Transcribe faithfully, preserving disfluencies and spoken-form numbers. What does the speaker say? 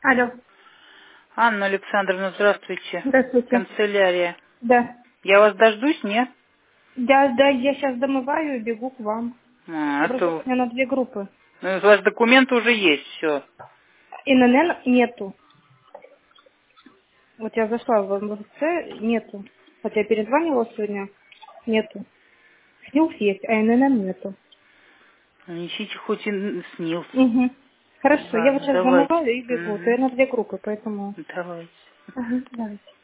Алло. Анна Александровна, здравствуйте. Здравствуйте. Канцелярия. Да. Я вас дождусь, нет? Да, да, я сейчас домываю и бегу к вам. А, а Просто то... у меня на две группы. Ну, у вас документы уже есть, все. ИНН нету. Вот я зашла в МВЦ, нету. Хотя я перезванивала сегодня, нету. СНИЛС есть, а ИНН нету. Несите хоть и снился. Угу. Хорошо, я вот Ладно, сейчас давайте. домываю и бегу. То я Угу. на две группы, поэтому... Давайте. Ага, давайте.